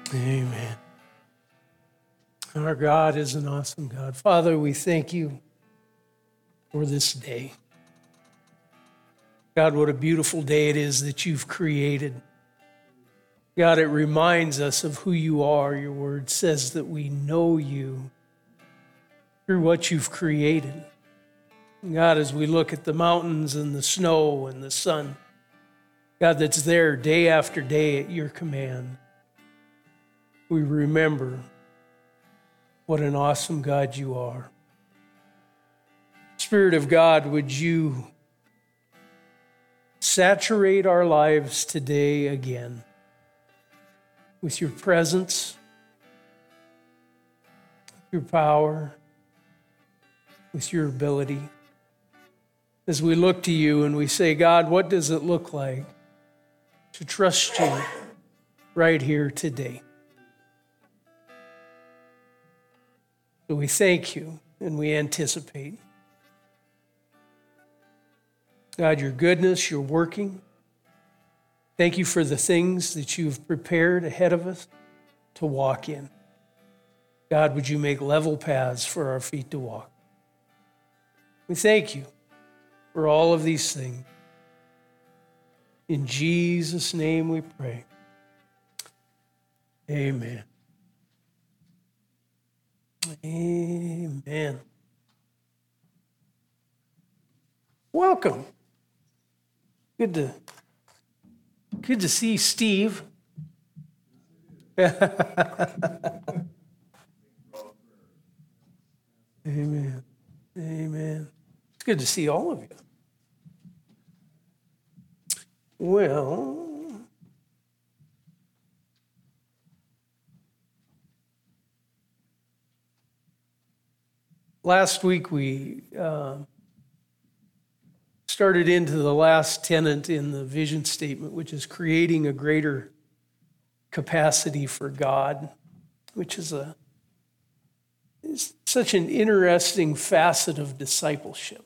Amen. Our God is an awesome God. Father, we thank you for this day. God, what a beautiful day it is that you've created. God, it reminds us of who you are. Your word says that we know you through what you've created. God, as we look at the mountains and the snow and the sun, God, that's there day after day at your command, we remember what an awesome God you are. Spirit of God, would you saturate our lives today again with your presence, your power, with your ability. As we look to you and we say, God, what does it look like to trust you right here today? So we thank you and we anticipate. God, your goodness, you're working. Thank you for the things that you've prepared ahead of us to walk in. God, would you make level paths for our feet to walk? We thank you for all of these things. In Jesus' name we pray. Amen. Amen. Welcome. Good to see Steve. Amen. Amen. It's good to see all of you. Well, last week we started into the last tenet in the vision statement, which is creating a greater capacity for God, which is such an interesting facet of discipleship.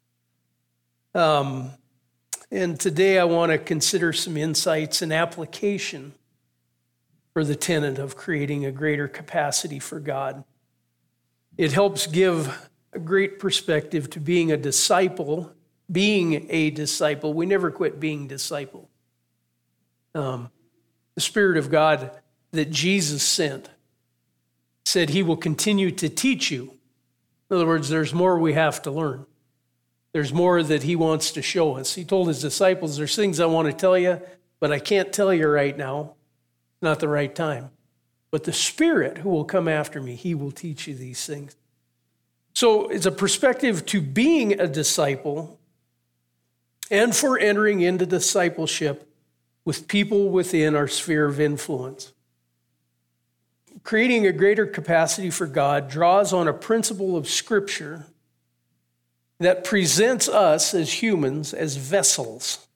And today I want to consider some insights and application for the tenet of creating a greater capacity for God. It helps give a great perspective to being a disciple. Being a disciple, we never quit being disciples. The Spirit of God that Jesus sent said he will continue to teach you. In other words, there's more we have to learn. There's more that he wants to show us. He told his disciples, there's things I want to tell you, but I can't tell you right now. It's not the right time. But the Spirit who will come after me, he will teach you these things. So it's a perspective to being a disciple and for entering into discipleship with people within our sphere of influence. Creating a greater capacity for God draws on a principle of Scripture that presents us as humans as vessels.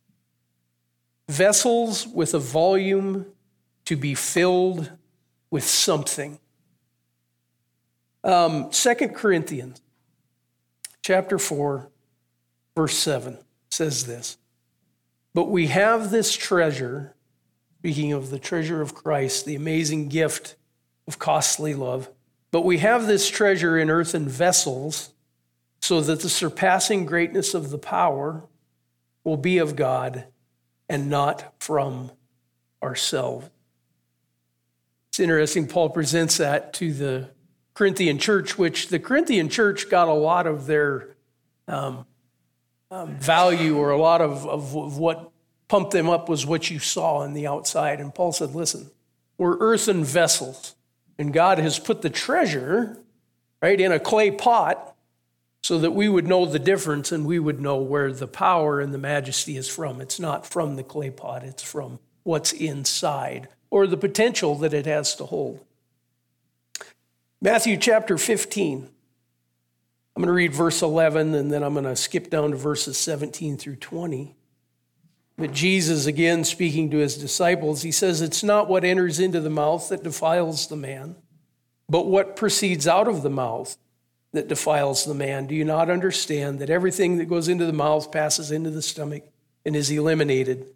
Vessels with a volume to be filled with something. 2 Corinthians chapter 4, verse 7 says this, "But we have this treasure," speaking of the treasure of Christ, the amazing gift of costly love, "but we have this treasure in earthen vessels, so that the surpassing greatness of the power will be of God and not from ourselves." It's interesting, Paul presents that to the Corinthian church, which the Corinthian church got a lot of their value, or a lot of what pumped them up was what you saw on the outside. And Paul said, listen, we're earthen vessels, and God has put the treasure, right, in a clay pot so that we would know the difference and we would know where the power and the majesty is from. It's not from the clay pot, it's from what's inside, or the potential that it has to hold. Matthew chapter 15. I'm going to read verse 11, and then I'm going to skip down to verses 17 through 20. But Jesus, again, speaking to his disciples, he says, "It's not what enters into the mouth that defiles the man, but what proceeds out of the mouth that defiles the man. Do you not understand that everything that goes into the mouth passes into the stomach and is eliminated?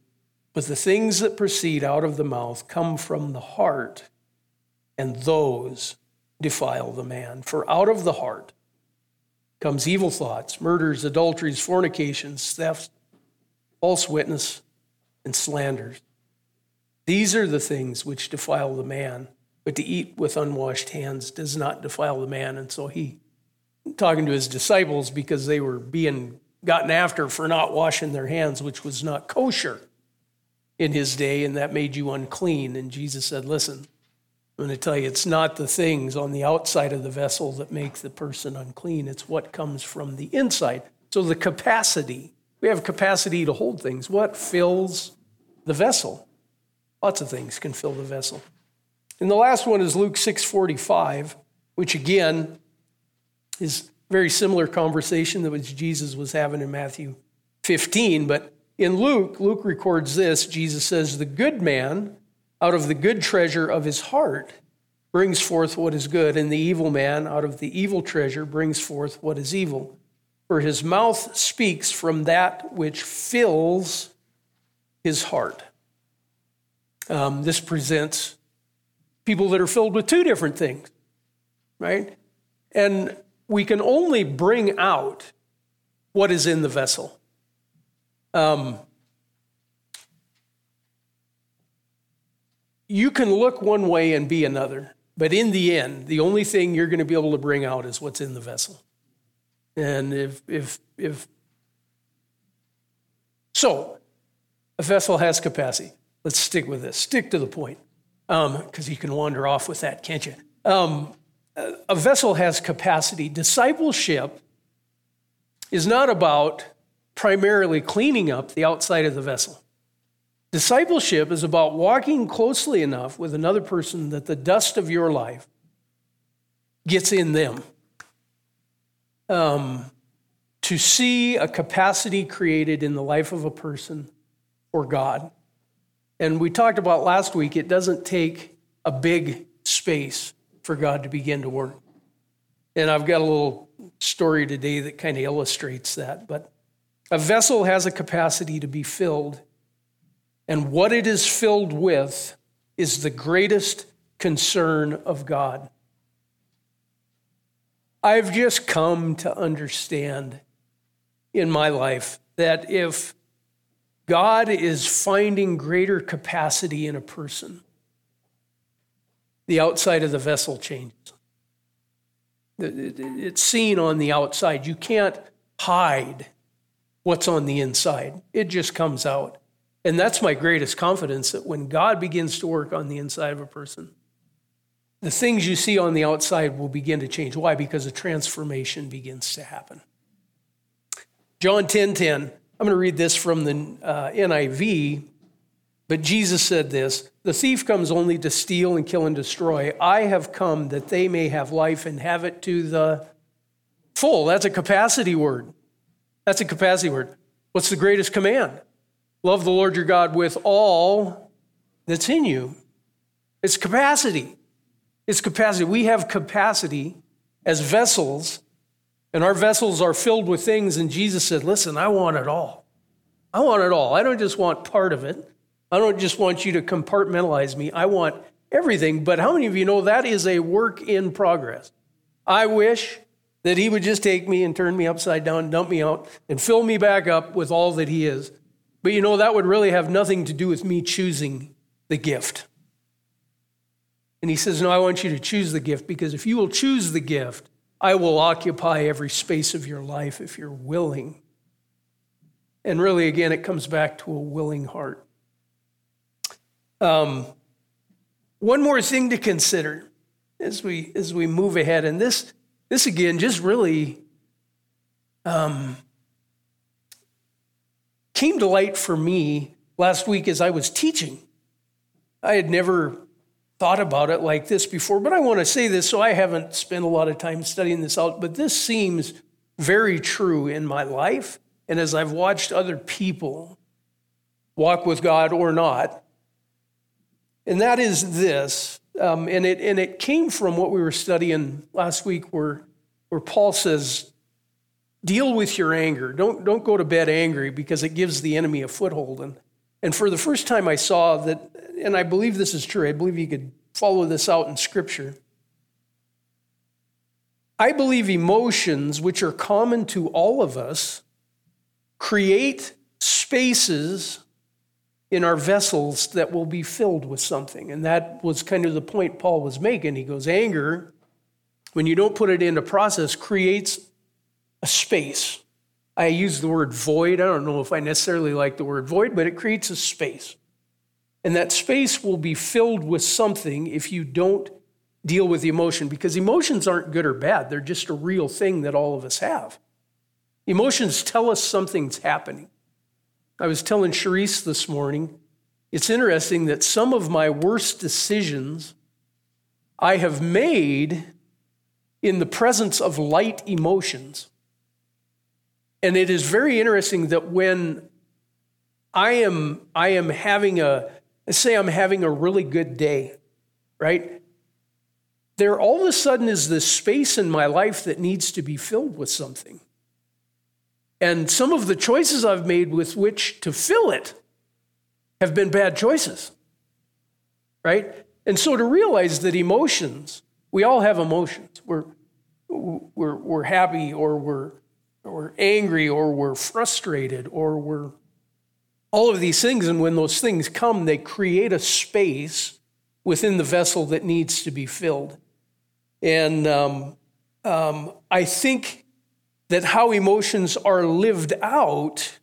But the things that proceed out of the mouth come from the heart, and those defile the man. For out of the heart comes evil thoughts, murders, adulteries, fornications, thefts, false witness, and slanders. These are the things which defile the man, but to eat with unwashed hands does not defile the man. And so he, talking to his disciples, because they were being gotten after for not washing their hands, which was not kosher in his day, and that made you unclean. And Jesus said, listen, I'm going to tell you, it's not the things on the outside of the vessel that make the person unclean. It's what comes from the inside. So the capacity, we have capacity to hold things. What fills the vessel? Lots of things can fill the vessel. And the last one is Luke 6:45, which again is very similar conversation that Jesus was having in Matthew 15. But in Luke records this. Jesus says, the good man out of the good treasure of his heart brings forth what is good, and the evil man out of the evil treasure brings forth what is evil. For his mouth speaks from that which fills his heart. This presents people that are filled with two different things, right? And we can only bring out what is in the vessel. You can look one way and be another, but in the end, the only thing you're going to be able to bring out is what's in the vessel. And so, a vessel has capacity. Let's stick with this. Stick to the point, because you can wander off with that, can't you? A vessel has capacity. Discipleship is not about primarily cleaning up the outside of the vessel. Discipleship is about walking closely enough with another person that the dust of your life gets in them. To see a capacity created in the life of a person for God. And we talked about last week, it doesn't take a big space for God to begin to work. And I've got a little story today that kind of illustrates that. But a vessel has a capacity to be filled, and what it is filled with is the greatest concern of God. I've just come to understand in my life that if God is finding greater capacity in a person, the outside of the vessel changes. It's seen on the outside. You can't hide what's on the inside. It just comes out. And that's my greatest confidence, that when God begins to work on the inside of a person, the things you see on the outside will begin to change. Why? Because a transformation begins to happen. John 10:10, I'm going to read this from the NIV, but Jesus said this, the thief comes only to steal and kill and destroy. I have come that they may have life and have it to the full. That's a capacity word. That's a capacity word. What's the greatest command? Love the Lord your God with all that's in you. It's capacity. It's capacity. We have capacity as vessels, and our vessels are filled with things, and Jesus said, listen, I want it all. I want it all. I don't just want part of it. I don't just want you to compartmentalize me. I want everything. But how many of you know that is a work in progress? I wish that he would just take me and turn me upside down, dump me out, and fill me back up with all that he is. But you know, that would really have nothing to do with me choosing the gift. And he says, no, I want you to choose the gift, because if you will choose the gift, I will occupy every space of your life if you're willing. And really, again, it comes back to a willing heart. One more thing to consider as we move ahead, and this again just really came to light for me last week as I was teaching. I had never thought about it like this before, but I want to say this, so I haven't spent a lot of time studying this out, but this seems very true in my life, and as I've watched other people walk with God or not, and that is this, and it came from what we were studying last week, where Paul says, deal with your anger. Don't go to bed angry, because it gives the enemy a foothold. And for the first time I saw that, and I believe this is true, I believe you could follow this out in Scripture. I believe emotions, which are common to all of us, create spaces in our vessels that will be filled with something. And that was kind of the point Paul was making. He goes, anger, when you don't put it into process, creates a space. I use the word void. I don't know if I necessarily like the word void, but it creates a space. And that space will be filled with something if you don't deal with the emotion, because emotions aren't good or bad. They're just a real thing that all of us have. Emotions tell us something's happening. I was telling Charisse this morning, it's interesting that some of my worst decisions I have made in the presence of light emotions. And it is very interesting that when I am having I'm having a really good day, right? There all of a sudden is this space in my life that needs to be filled with something. And some of the choices I've made with which to fill it have been bad choices, right? And so to realize that emotions, we all have emotions. We're happy, or we're angry, or we're frustrated, or we're all of these things. And when those things come, they create a space within the vessel that needs to be filled. And I think that how emotions are lived out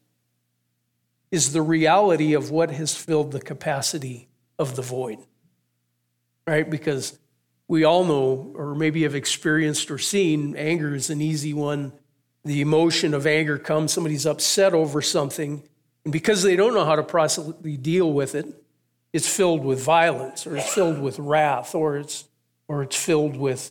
is the reality of what has filled the capacity of the void, right? Because we all know, or maybe have experienced or seen, anger is an easy one. The emotion of anger comes, somebody's upset over something, and because they don't know how to properly deal with it, it's filled with violence, or it's filled with wrath, or it's filled with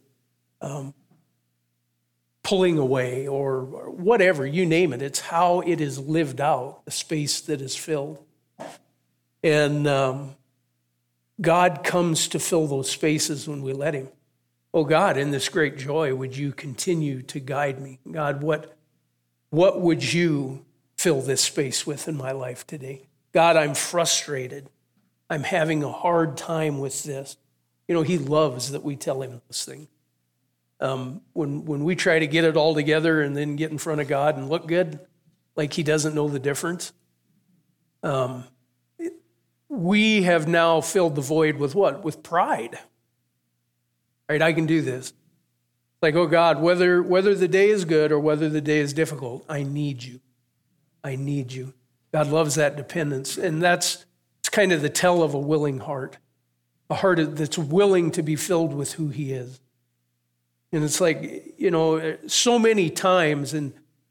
pulling away, or whatever, you name it. It's how it is lived out, the space that is filled. And God comes to fill those spaces when we let him. Oh God, in this great joy, would you continue to guide me? God, what would you fill this space with in my life today? God, I'm frustrated. I'm having a hard time with this. You know, he loves that we tell him those things. When we try to get it all together and then get in front of God and look good, like he doesn't know the difference, we have now filled the void with what? With pride. Right? I can do this. Like, oh God, whether the day is good or whether the day is difficult, I need you. I need you. God loves that dependence. And it's kind of the tell of a willing heart, a heart that's willing to be filled with who he is. And it's like, you know, so many times in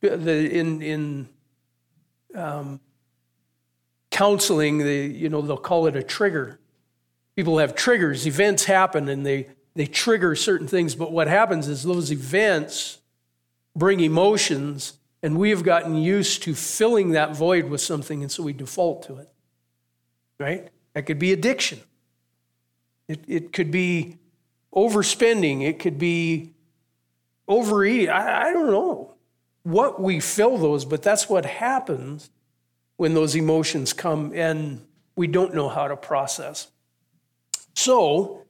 counseling, they'll call it a trigger. People have triggers. Events happen and they trigger certain things. But what happens is those events bring emotions, and we have gotten used to filling that void with something, and so we default to it, right? That could be addiction. It could be overspending. It could be overeating. I don't know what we fill those, but that's what happens when those emotions come and we don't know how to process. So,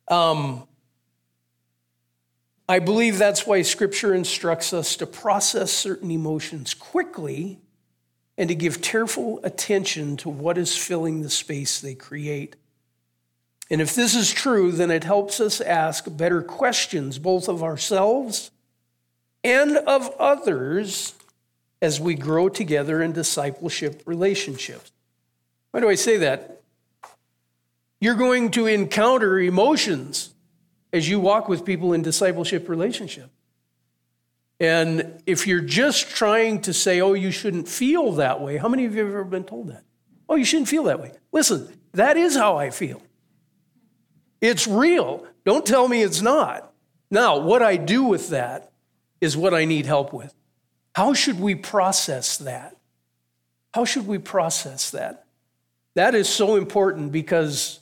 I believe that's why Scripture instructs us to process certain emotions quickly and to give careful attention to what is filling the space they create. And if this is true, then it helps us ask better questions, both of ourselves and of others, as we grow together in discipleship relationships. Why do I say that? You're going to encounter emotions as you walk with people in discipleship relationship. And if you're just trying to say, oh, you shouldn't feel that way, how many of you have ever been told that? Oh, you shouldn't feel that way. Listen, that is how I feel. It's real. Don't tell me it's not. Now, what I do with that is what I need help with. How should we process that? How should we process that? That is so important because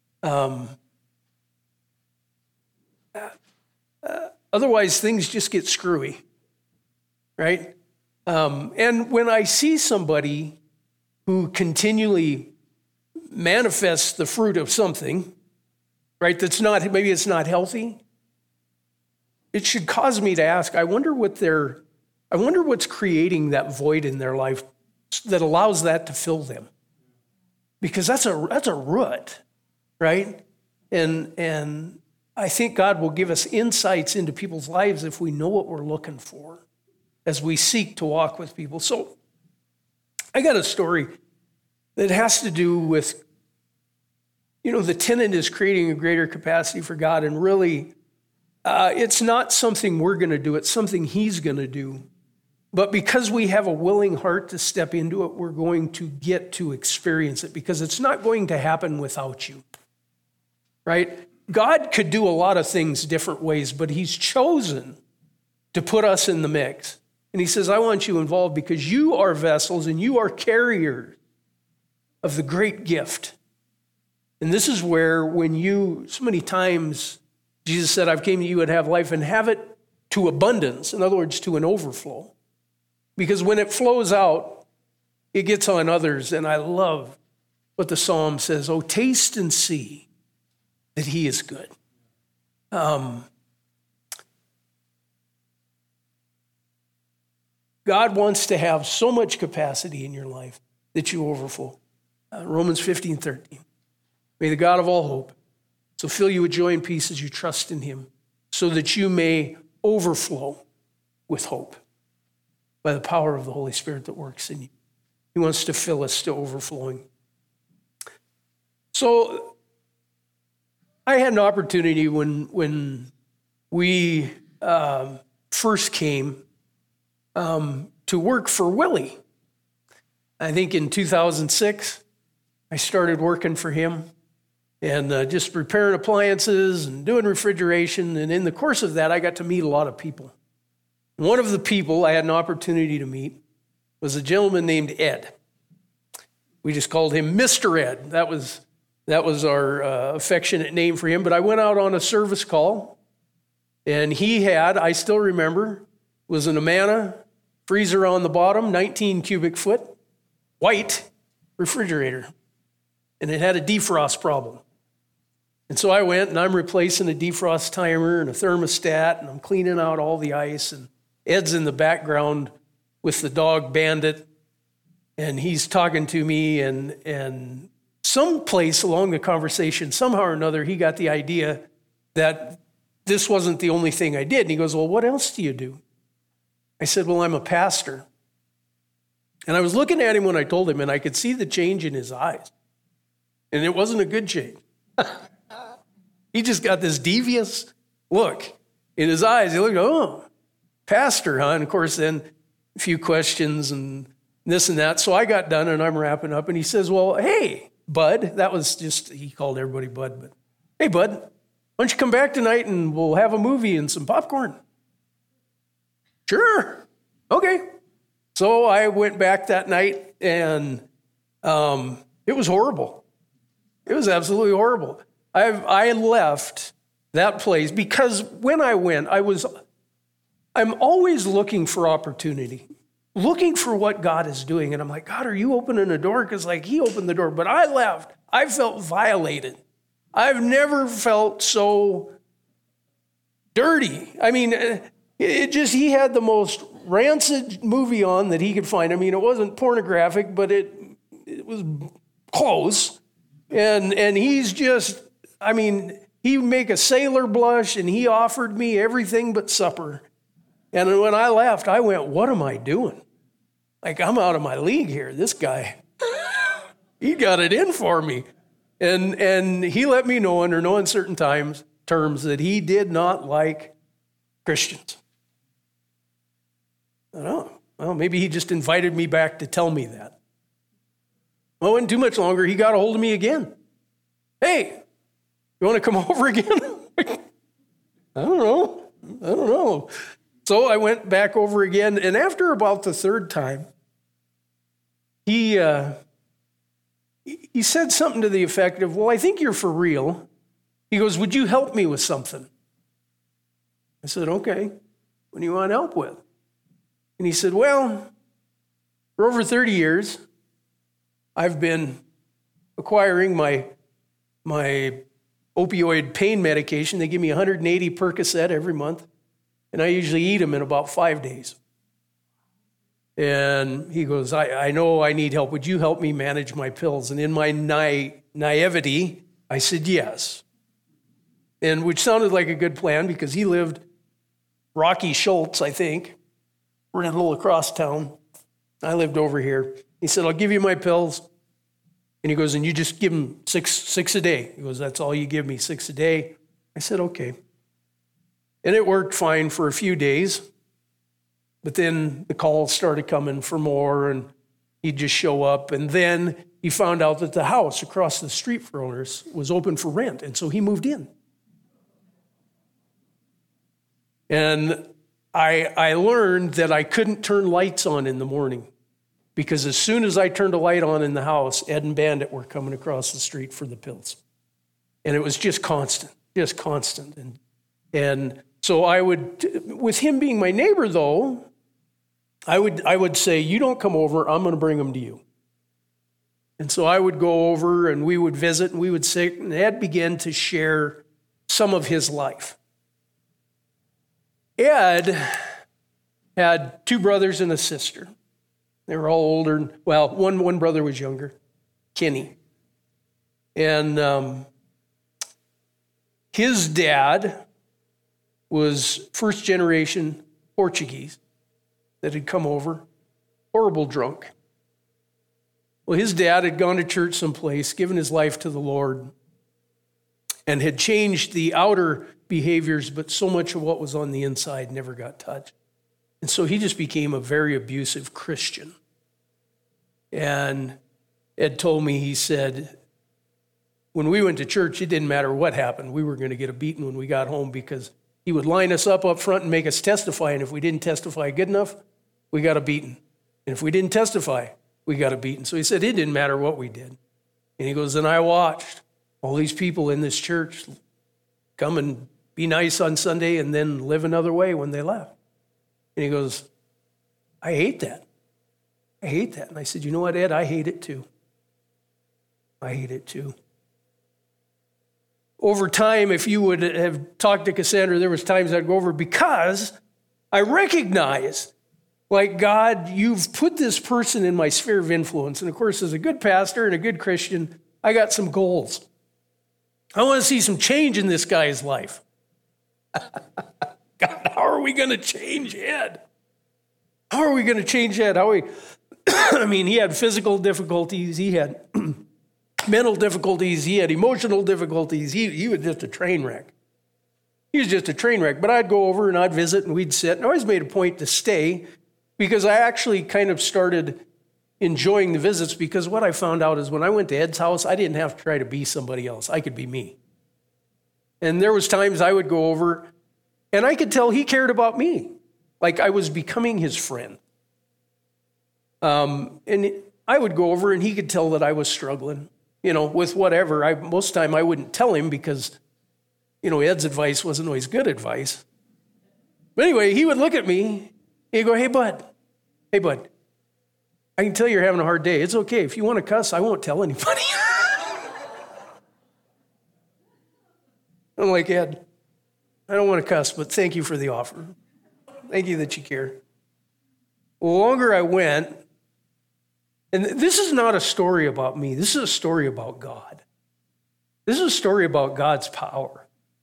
otherwise things just get screwy, right? And when I see somebody who continually manifests the fruit of something, right, maybe it's not healthy, it should cause me to ask, I wonder what's creating that void in their life that allows that to fill them. Because that's a root, right? And I think God will give us insights into people's lives if we know what we're looking for as we seek to walk with people. So I got a story that has to do with, the tenant is creating a greater capacity for God, and really, it's not something we're going to do, it's something he's going to do. But because we have a willing heart to step into it, we're going to get to experience it, because it's not going to happen without you, right? God could do a lot of things different ways, but he's chosen to put us in the mix. And he says, I want you involved because you are vessels and you are carriers of the great gift. And this is where so many times Jesus said, I've came that you would have life and have it to abundance. In other words, to an overflow. Because when it flows out, it gets on others. And I love what the psalm says, oh, taste and see that he is good. God wants to have so much capacity in your life that you overflow. Romans 15:13. May the God of all hope so fill you with joy and peace as you trust in him, so that you may overflow with hope by the power of the Holy Spirit that works in you. He wants to fill us to overflowing. So I had an opportunity when we first came to work for Willie. I think in 2006, I started working for him and just repairing appliances and doing refrigeration. And in the course of that, I got to meet a lot of people. One of the people I had an opportunity to meet was a gentleman named Ed. We just called him Mr. Ed. That was our affectionate name for him. But I went out on a service call, and he had, I still remember, was an Amana freezer on the bottom, 19 cubic foot, white refrigerator. And it had a defrost problem. And so I went, and I'm replacing a defrost timer and a thermostat, and I'm cleaning out all the ice, and Ed's in the background with the dog Bandit, and he's talking to me, and someplace along the conversation, somehow or another, he got the idea that this wasn't the only thing I did. And he goes, well, what else do you do? I said, well, I'm a pastor. And I was looking at him when I told him, and I could see the change in his eyes. And it wasn't a good change. He just got this devious look in his eyes. He looked, oh, pastor, huh? And of course, then a few questions and this and that. So I got done, and I'm wrapping up. And he says, well, hey, Bud. That was just, he called everybody Bud. But hey, Bud, why don't you come back tonight and we'll have a movie and some popcorn? Sure. Okay. So I went back that night, and it was horrible. It was absolutely horrible. I left that place because when I went, I'm always looking for opportunity, looking for what God is doing. And I'm like, God, are you opening a door? Because he opened the door. But I left. I felt violated. I've never felt so dirty. I mean, he had the most rancid movie on that he could find. I mean, it wasn't pornographic, but it was close. And he's just, he make a sailor blush, and he offered me everything but supper. And when I left, I went, what am I doing? I'm out of my league here. This guy, he got it in for me. And he let me know under no uncertain terms that he did not like Christians. I don't know. Well, maybe he just invited me back to tell me that. Well, it wasn't too much longer. He got a hold of me again. Hey, you want to come over again? I don't know. So I went back over again, and after about the third time, he said something to the effect of, well, I think you're for real. He goes, would you help me with something? I said, okay. What do you want help with? And he said, well, for over 30 years, I've been acquiring my opioid pain medication. They give me 180 Percocet every month, and I usually eat them in about 5 days. And he goes, I know I need help. Would you help me manage my pills? And in my naivety, I said yes. And which sounded like a good plan because he lived Rocky Schultz, I think. We're in a little across town. I lived over here. He said, I'll give you my pills. And he goes, and you just give them six a day. He goes, that's all you give me, 6 a day. I said, okay. And it worked fine for a few days. But then the calls started coming for more, and he'd just show up. And then he found out that the house across the street for owners was open for rent. And so he moved in. And I learned that I couldn't turn lights on in the morning because as soon as I turned a light on in the house, Ed and Bandit were coming across the street for the pills. And it was just constant. And so I would, with him being my neighbor though, I would say, you don't come over, I'm going to bring them to you. And so I would go over and we would visit and we would sit, and Ed began to share some of his life. Ed had 2 brothers and a sister. They were all older. Well, one brother was younger, Kenny. And his dad was first generation Portuguese that had come over, horrible drunk. Well, his dad had gone to church someplace, given his life to the Lord, and had changed the outer behaviors, but so much of what was on the inside never got touched. And so he just became a very abusive Christian. And Ed told me, he said, when we went to church, it didn't matter what happened. We were going to get a beating when we got home because he would line us up front and make us testify. And if we didn't testify good enough, we got a beating. And if we didn't testify, we got a beating. So he said, it didn't matter what we did. And he goes, and I watched all these people in this church come and be nice on Sunday and then live another way when they left. And he goes, I hate that. And I said, you know what, Ed? I hate it too. Over time, if you would have talked to Cassandra, there was times I'd go over because I recognized, like, God, you've put this person in my sphere of influence. And of course, as a good pastor and a good Christian, I got some goals. I want to see some change in this guy's life. God, how are we going to change Ed? I mean, he had physical difficulties. He had mental difficulties. He had emotional difficulties. He was just a train wreck. But I'd go over and I'd visit and we'd sit. And I always made a point to stay because I actually kind of started enjoying the visits because what I found out is when I went to Ed's house, I didn't have to try to be somebody else. I could be me. And there was times I would go over and I could tell he cared about me. Like I was becoming his friend. And I would go over and he could tell that I was struggling, with whatever. Most of the time I wouldn't tell him because, Ed's advice wasn't always good advice. But anyway, he would look at me. He'd go, hey, bud, I can tell you're having a hard day. It's okay. If you want to cuss, I won't tell anybody. I'm like, Ed, I don't want to cuss, but thank you for the offer. Thank you that you care. The longer I went, and this is not a story about me. This is a story about God. This is a story about God's power.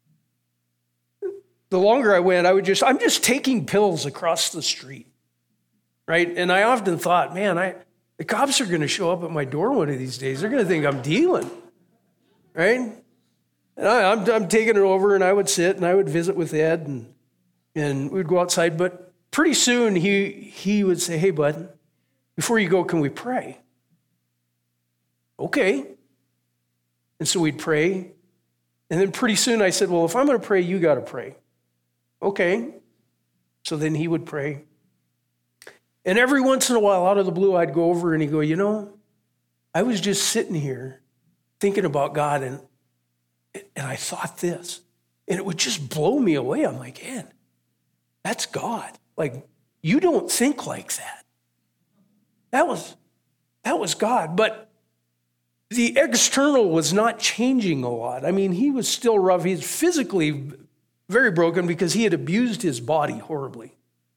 The longer I went, I'm just taking pills across the street, right? And I often thought, man, the cops are going to show up at my door one of these days. They're going to think I'm dealing, right? And I'm taking it over, and I would sit and I would visit with Ed, and we'd go outside. But pretty soon he would say, hey, bud, before you go, can we pray? Okay. And so we'd pray. And then pretty soon I said, well, if I'm going to pray, you got to pray. Okay. So then he would pray. And every once in a while, out of the blue, I'd go over and he'd go, I was just sitting here thinking about God, and I thought this. And it would just blow me away. I'm like, Ed, that's God. Like, you don't think like that. That was God. But the external was not changing a lot. I mean, he was still rough. He's physically very broken because he had abused his body horribly.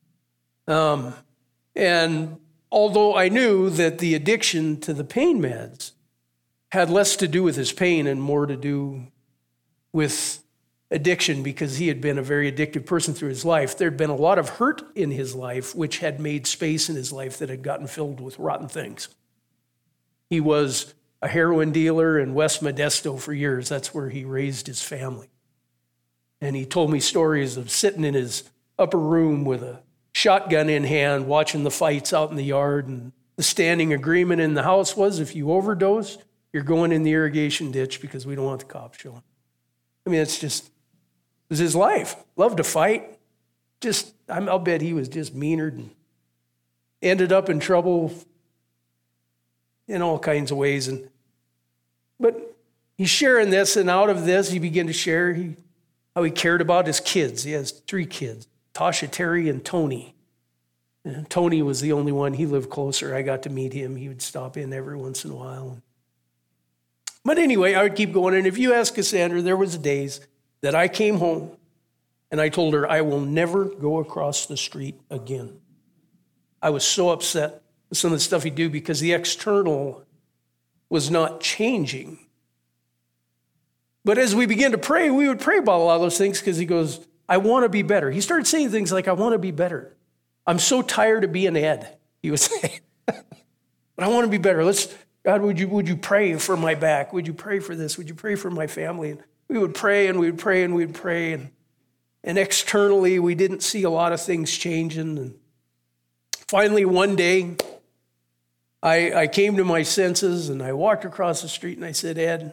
And although I knew that the addiction to the pain meds had less to do with his pain and more to do with addiction because he had been a very addictive person through his life, there'd been a lot of hurt in his life which had made space in his life that had gotten filled with rotten things. He was a heroin dealer in West Modesto for years. That's where he raised his family. And he told me stories of sitting in his upper room with a shotgun in hand, watching the fights out in the yard. And the standing agreement in the house was if you overdose, you're going in the irrigation ditch because we don't want the cops showing. I mean, it was his life. Loved to fight. I'll bet he was just meanered and ended up in trouble in all kinds of ways. But he's sharing this, and out of this, he began to share how he cared about his kids. He has 3 kids, Tasha, Terry, and Tony. And Tony was the only one. He lived closer. I got to meet him. He would stop in every once in a while. But anyway, I would keep going. And if you ask Cassandra, there was days that I came home and I told her, I will never go across the street again. I was so upset with some of the stuff he'd do because the external was not changing. But as we began to pray, we would pray about a lot of those things because he goes, I want to be better. He started saying things like, I want to be better. I'm so tired of being Ed, he would say. But I want to be better. God, would you pray for my back? Would you pray for this? Would you pray for my family? And we would pray and we would pray and we would pray. And externally, we didn't see a lot of things changing. And finally, one day, I came to my senses and I walked across the street and I said, Ed,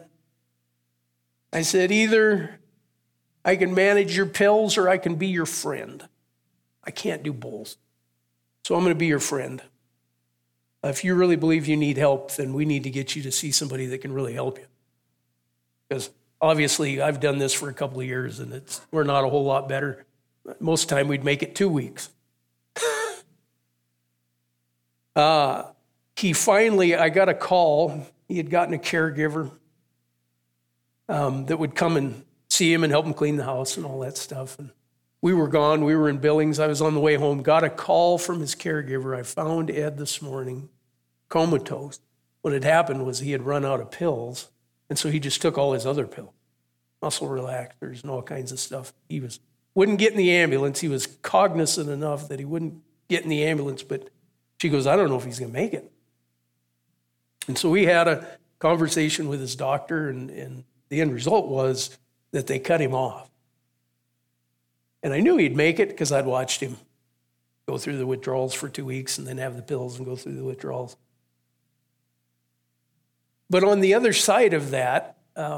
either I can manage your pills or I can be your friend. I can't do both. So I'm going to be your friend. If you really believe you need help, then we need to get you to see somebody that can really help you. Because obviously I've done this for a couple of years and we're not a whole lot better. Most of the time we'd make it 2 weeks. I got a call. He had gotten a caregiver that would come and see him and help him clean the house and all that stuff. And we were gone. We were in Billings. I was on the way home. Got a call from his caregiver. I found Ed this morning, comatose. What had happened was he had run out of pills, and so he just took all his other pills, muscle relaxers and all kinds of stuff. He wouldn't get in the ambulance. He was cognizant enough that he wouldn't get in the ambulance, but she goes, I don't know if he's going to make it. And so we had a conversation with his doctor, and the end result was that they cut him off. And I knew he'd make it because I'd watched him go through the withdrawals for 2 weeks and then have the pills and go through the withdrawals. But on the other side of that,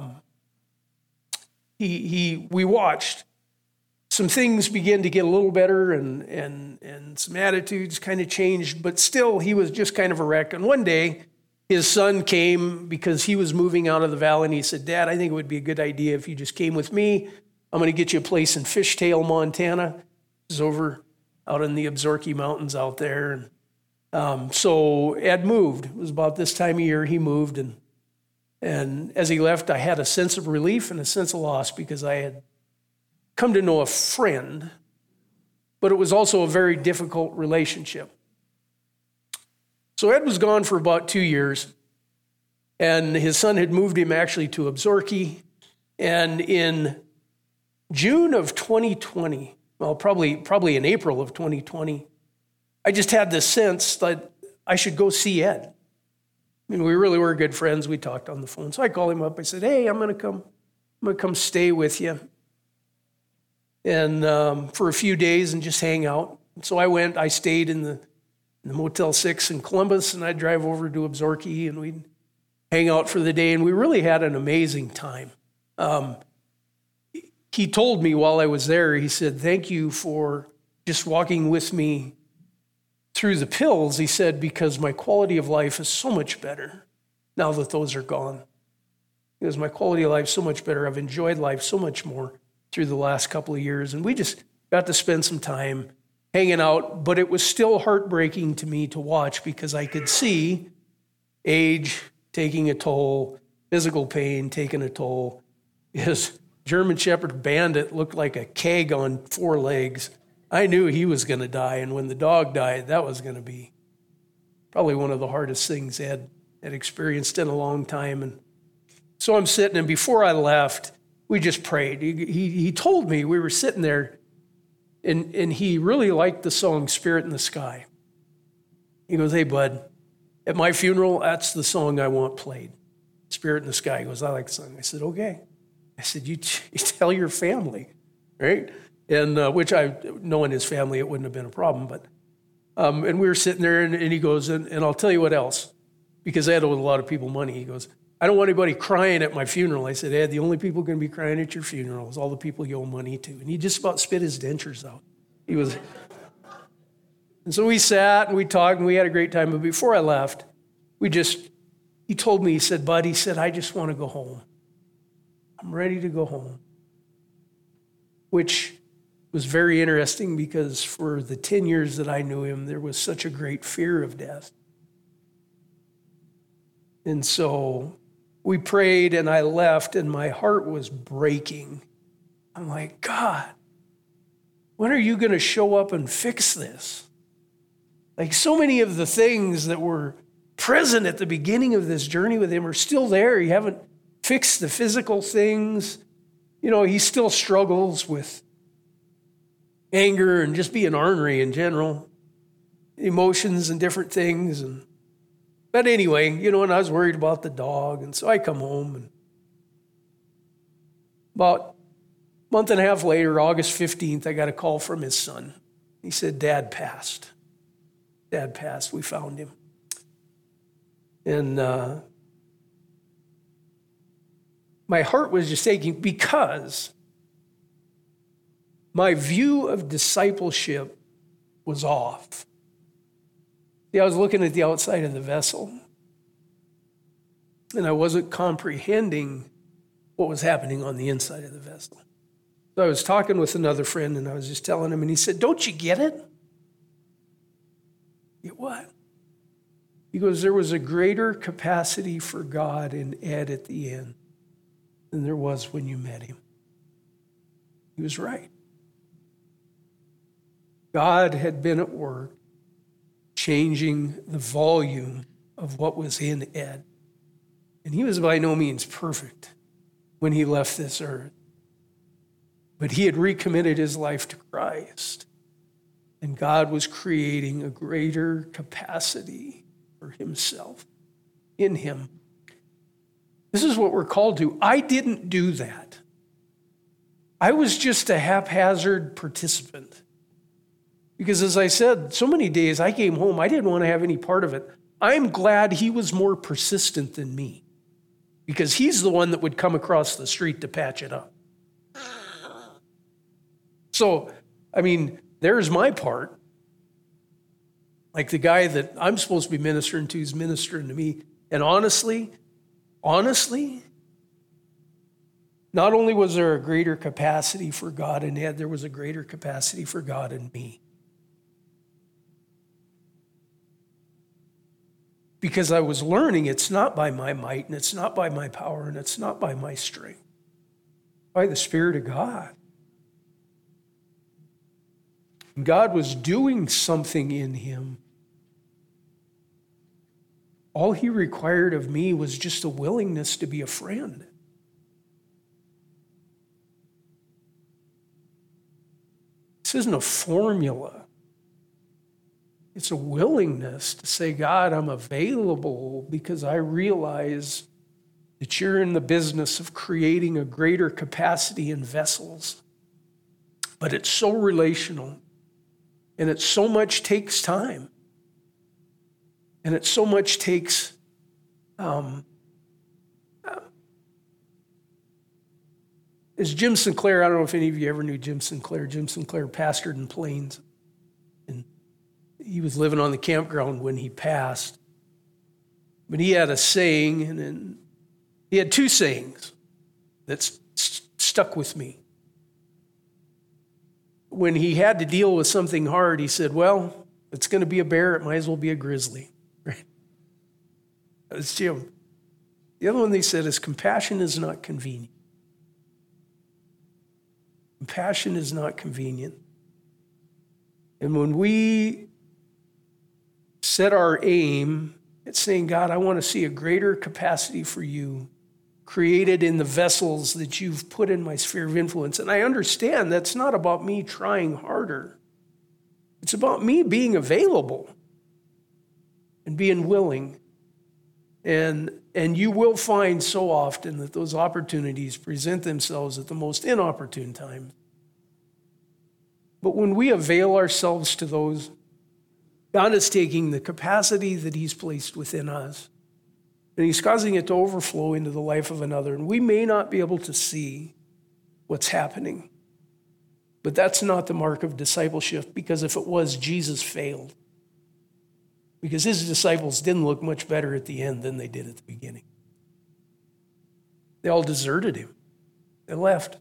we watched some things begin to get a little better and some attitudes kind of changed, but still he was just kind of a wreck. And one day his son came because he was moving out of the valley and he said, Dad, I think it would be a good idea if you just came with me. I'm going to get you a place in Fishtail, Montana. It's over out in the Absaroka Mountains out there. And so Ed moved. It was about this time of year he moved. And as he left, I had a sense of relief and a sense of loss because I had come to know a friend, but it was also a very difficult relationship. So Ed was gone for about 2 years, and his son had moved him actually to Absaroka. And in June of 2020, well, probably in April of 2020, I just had this sense that I should go see Ed. I mean, we really were good friends. We talked on the phone. So I called him up. I said, hey, I'm going to come stay with you and for a few days and just hang out. So I stayed in the Motel 6 in Columbus, and I'd drive over to Absaroka, and we'd hang out for the day, and we really had an amazing time. He told me while I was there, he said, thank you for just walking with me through the pills. He said, because my quality of life is so much better now that those are gone. Because my quality of life is so much better. I've enjoyed life so much more through the last couple of years. And we just got to spend some time hanging out, but it was still heartbreaking to me to watch because I could see age taking a toll, physical pain taking a toll. His German Shepherd Bandit looked like a keg on 4 legs. I knew he was going to die, and when the dog died, that was going to be probably one of the hardest things Ed had experienced in a long time. And so I'm sitting, and before I left, we just prayed. He told me, we were sitting there, and he really liked the song Spirit in the Sky. He goes, "Hey, bud, at my funeral, that's the song I want played. Spirit in the Sky." He goes, "I like the song." I said, "Okay." I said, you tell your family, right? And which knowing his family, it wouldn't have been a problem. But and we were sitting there, and he goes, and I'll tell you what else, because I had owed a lot of people money. He goes, "I don't want anybody crying at my funeral." I said, "Ed, the only people going to be crying at your funeral is all the people you owe money to." And he just about spit his dentures out. And so we sat and we talked and we had a great time. But before I left, he told me, he said, "Bud," he said, "I just want to go home. I'm ready to go home." Which was very interesting, because for the 10 years that I knew him, there was such a great fear of death. And so we prayed and I left, and my heart was breaking. I'm like, "God, when are you going to show up and fix this?" Like, so many of the things that were present at the beginning of this journey with him are still there. You haven't fixed the physical things. You know, he still struggles with anger and just being ornery in general, emotions and different things. But anyway, you know, and I was worried about the dog. And so I come home, and about a month and a half later, August 15th, I got a call from his son. He said, Dad passed. Dad passed. We found him. And my heart was just aching, because my view of discipleship was off. See, I was looking at the outside of the vessel, and I wasn't comprehending what was happening on the inside of the vessel. So I was talking with another friend, and I was just telling him, and he said, "Don't you get it?" "Get what?" He goes, "There was a greater capacity for God in Ed at the end than there was when you met him." He was right. God had been at work changing the volume of what was in Ed. And he was by no means perfect when he left this earth. But he had recommitted his life to Christ. And God was creating a greater capacity for himself in him. This is what we're called to. I didn't do that. I was just a haphazard participant. Because as I said, so many days I came home, I didn't want to have any part of it. I'm glad he was more persistent than me, because he's the one that would come across the street to patch it up. So, I mean, there's my part. Like the guy that I'm supposed to be ministering to is ministering to me. And honestly, not only was there a greater capacity for God in Ed, there was a greater capacity for God in me. Because I was learning it's not by my might, and it's not by my power, and it's not by my strength. By the Spirit of God. God was doing something in him. All he required of me was just a willingness to be a friend. This isn't a formula. It's a willingness to say, God, I'm available because I realize that you're in the business of creating a greater capacity in vessels. But it's so relational, and it so much takes time. And it so much takes as Jim Sinclair, I don't know if any of you ever knew Jim Sinclair. Jim Sinclair pastored in Plains. And he was living on the campground when he passed. But he had a saying, and he had two sayings that stuck with me. When he had to deal with something hard, he said, well, it's going to be a bear, it might as well be a grizzly. Right? That's Jim. The other one they said is compassion is not convenient. Compassion is not convenient. And when we set our aim at saying, God, I want to see a greater capacity for you created in the vessels that you've put in my sphere of influence. And I understand that's not about me trying harder. It's about me being available and being willing. And you will find so often that those opportunities present themselves at the most inopportune times. But when we avail ourselves to those, God is taking the capacity that he's placed within us, and he's causing it to overflow into the life of another. And we may not be able to see what's happening, but that's not the mark of discipleship, because if it was, Jesus failed. Because his disciples didn't look much better at the end than they did at the beginning. They all deserted him. They left.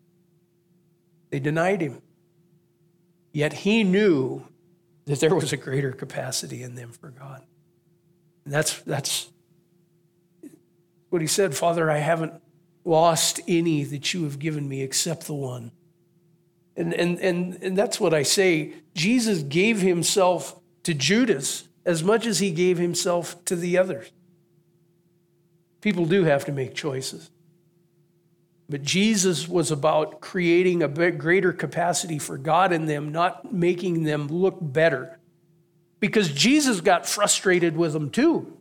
They denied him. Yet he knew that there was a greater capacity in them for God. And that's what he said, Father, I haven't lost any that you have given me except the one. And that's what I say. Jesus gave himself to Judas as much as he gave himself to the others. People do have to make choices. But Jesus was about creating a bit greater capacity for God in them, not making them look better. Because Jesus got frustrated with them too.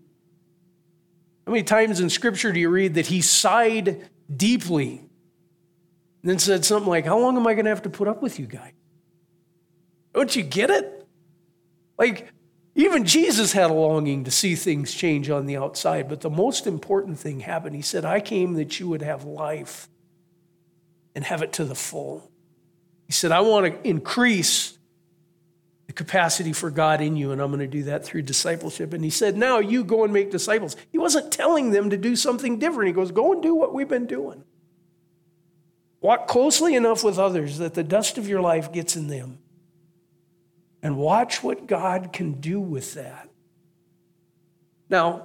How many times in Scripture do you read that he sighed deeply and then said something like, how long am I going to have to put up with you guys? Don't you get it? Like, even Jesus had a longing to see things change on the outside, but the most important thing happened. He said, I came that you would have life and have it to the full. He said, I want to increase the capacity for God in you, and I'm going to do that through discipleship. And he said, now you go and make disciples. He wasn't telling them to do something different. He goes, go and do what we've been doing. Walk closely enough with others that the dust of your life gets in them. And watch what God can do with that. Now,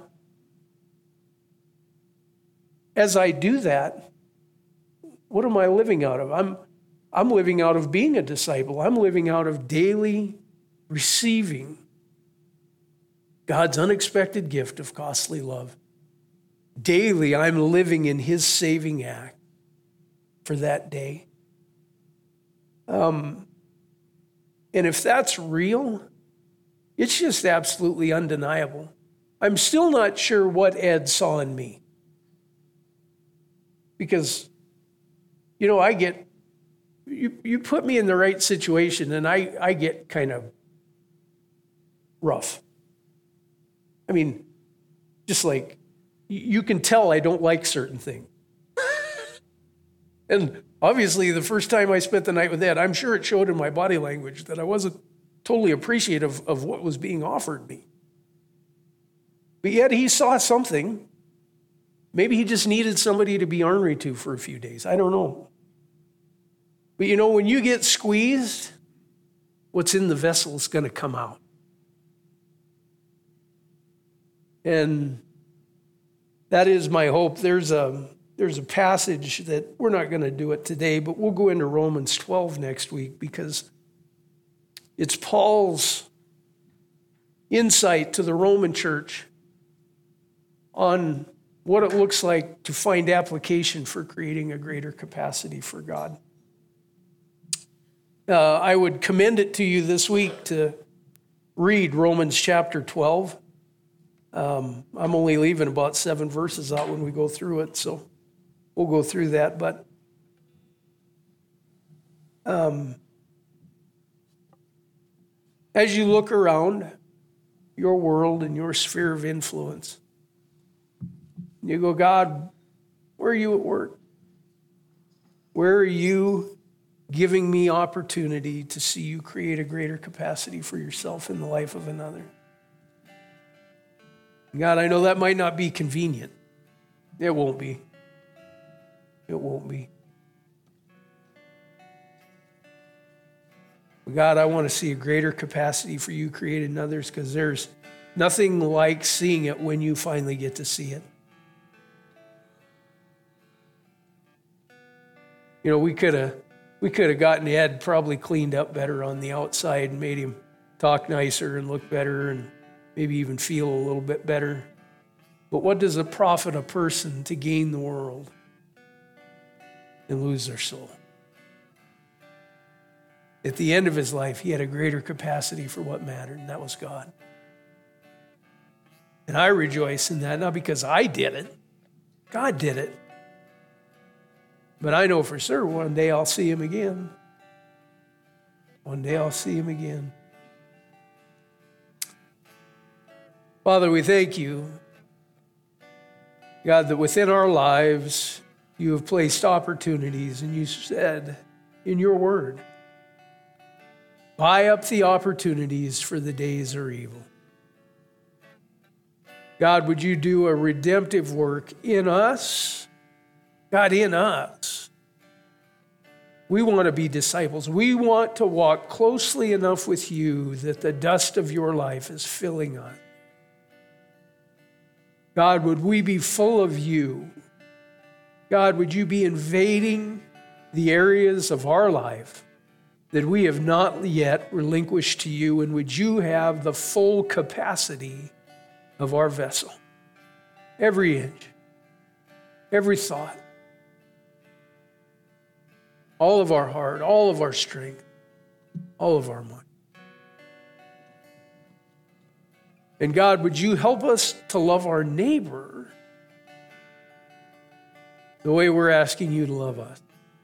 as I do that, what am I living out of? I'm living out of being a disciple. I'm living out of daily receiving God's unexpected gift of costly love. Daily, I'm living in his saving act for that day. And if that's real, it's just absolutely undeniable. I'm still not sure what Ed saw in me. Because, I get, you put me in the right situation and I get kind of rough. I mean, just like, you can tell I don't like certain things. And obviously, the first time I spent the night with Ed, I'm sure it showed in my body language that I wasn't totally appreciative of what was being offered me. But yet he saw something. Maybe he just needed somebody to be ornery to for a few days. I don't know. But when you get squeezed, what's in the vessel is going to come out. And that is my hope. There's a passage that we're not going to do it today, but we'll go into Romans 12 next week because it's Paul's insight to the Roman church on what it looks like to find application for creating a greater capacity for God. I would commend it to you this week to read Romans chapter 12. I'm only leaving about 7 verses out when we go through it, so we'll go through that. But as you look around your world and your sphere of influence, you go, God, where are you at work? Where are you giving me opportunity to see you create a greater capacity for yourself in the life of another? God, I know that might not be convenient. It won't be. It won't be. But God, I want to see a greater capacity for you created in others because there's nothing like seeing it when you finally get to see it. We could have gotten Ed probably cleaned up better on the outside and made him talk nicer and look better and maybe even feel a little bit better. But what does it profit a person to gain the world and lose their soul? At the end of his life, he had a greater capacity for what mattered, and that was God. And I rejoice in that, not because I did it. God did it. But I know for sure one day I'll see him again. One day I'll see him again. Father, we thank you, God, that within our lives you have placed opportunities, and you said in your word, buy up the opportunities, for the days are evil. God, would you do a redemptive work in us? God, in us. We want to be disciples. We want to walk closely enough with you that the dust of your life is filling us. God, would we be full of you? God, would you be invading the areas of our life that we have not yet relinquished to you, and would you have the full capacity of our vessel? Every inch, every thought, all of our heart, all of our strength, all of our mind. And God, would you help us to love our neighbor the way we're asking you to love us?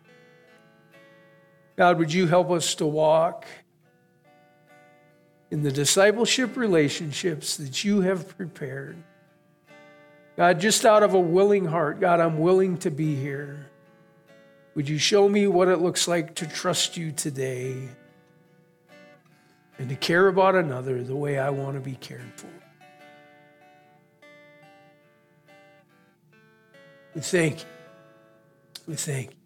God, would you help us to walk in the discipleship relationships that you have prepared? God, just out of a willing heart, God, I'm willing to be here. Would you show me what it looks like to trust you today and to care about another the way I want to be cared for? We thank you. We thank you.